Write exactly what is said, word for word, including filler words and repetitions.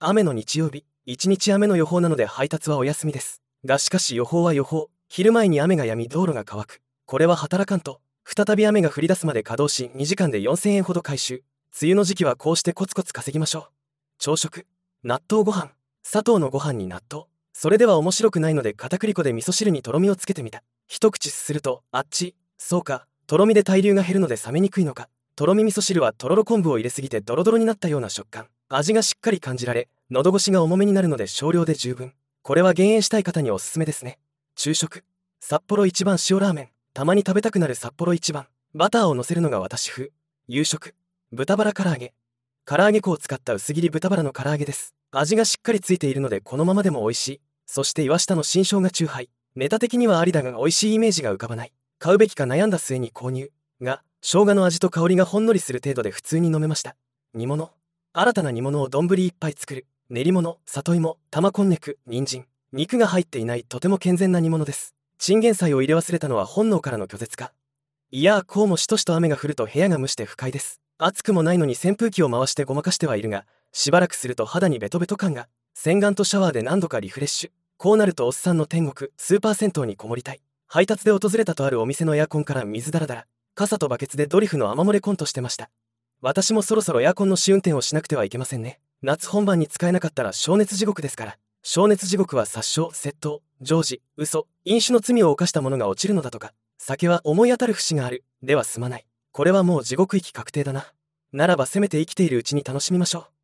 雨の日曜日、一日雨の予報なので配達はお休みです。がしかし予報は予報。昼前に雨が止み道路が乾く。これは働かんと。再び雨が降り出すまで稼働しにじかんでよんせんえんほど回収。梅雨の時期はこうしてコツコツ稼ぎましょう。朝食。納豆ご飯。砂糖のご飯に納豆。それでは面白くないので片栗粉で味噌汁にとろみをつけてみた。一口すすると、あっち、そうか、とろみで対流が減るので冷めにくいのか。とろみ味噌汁はとろろ昆布を入れすぎてドロドロになったような食感。味がしっかり感じられ、喉越しが重めになるので少量で十分。これは減塩したい方におすすめですね。昼食。札幌一番塩ラーメン。たまに食べたくなる札幌一番。バターを乗せるのが私風。夕食。豚バラ唐揚げ。唐揚げ粉を使った薄切り豚バラの唐揚げです。味がしっかりついているのでこのままでも美味しい。そして岩下の新生姜チューハイ。ネタ的にはありだが美味しいイメージが浮かばない。買うべきか悩んだ末に購入。が、生姜の味と香りがほんのりする程度で普通に飲めました。煮物。新たな煮物を丼いっぱい作る。練り物、里芋、玉こんにゃく、人参。肉が入っていないとても健全な煮物です。チンゲン菜を入れ忘れたのは本能からの拒絶か。いやー、こうもしとしと雨が降ると部屋が蒸して不快です。暑くもないのに扇風機を回してごまかしてはいるが、しばらくすると肌にベトベト感が。洗顔とシャワーで何度かリフレッシュ。こうなるとおっさんの天国、スーパー銭湯にこもりたい。配達で訪れたとあるお店のエアコンから水だらだら。傘とバケツでドリフの雨漏れコントしてました。私もそろそろエアコンの試運転をしなくてはいけませんね。夏本番に使えなかったら消熱地獄ですから。消熱地獄は殺傷、窃盗、常時、嘘、飲酒の罪を犯した者が落ちるのだとか。酒は思い当たる節がある。では済まない。これはもう地獄行き確定だな。ならばせめて生きているうちに楽しみましょう。